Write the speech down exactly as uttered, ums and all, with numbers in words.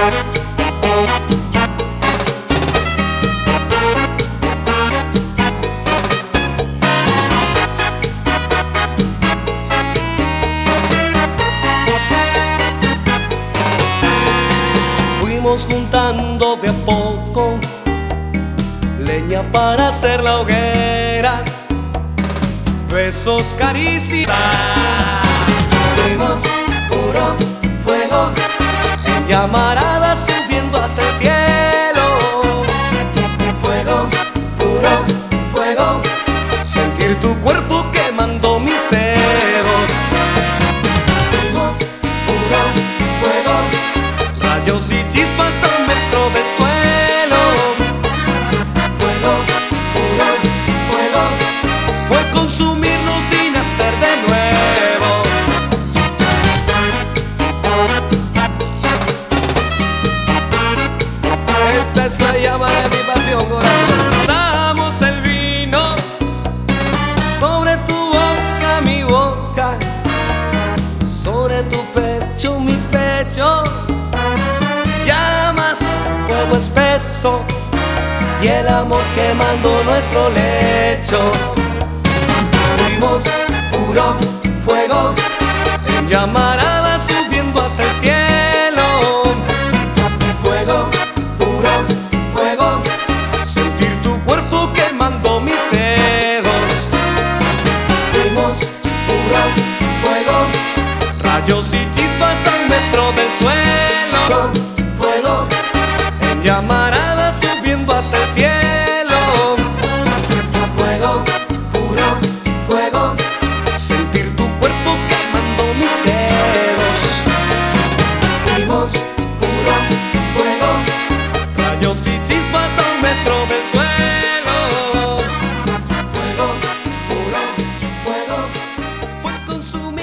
Fuimos juntando de a poco leña para hacer la hoguera, besos, caricias. Fuimos puro fuego, en llamarada subiendo hacia el cielo. fuego, puro fuego, Sentir tu cuerpo quemando mis dedos. fuimos puro fuego, Rayos y chispas a un metro del suelo. fuego, puro fuego, Fue consumirnos sin hacer de nuevo. Esta es la llama de mi pasión, corazón. Damos el vino sobre tu boca, mi boca, sobre tu pecho, mi pecho. Llamas a fuego espeso y el amor quemando nuestro lecho. fuimos puro fuego, En llamarada subiendo hacia el cielo. fuego, puro fuego, Sentir tu cuerpo quemando mis dedos. fuimos puro fuego, Rayos y chispas a un metro del suelo. puro fuego, En llamarada subiendo hasta el cielo. fuego, puro fuego, Sentir tu cuerpo quemando mis dedos. fuimos puro fuego, Rayos y chispas a un metro del suelo. fuego, puro fuego, Fue consumido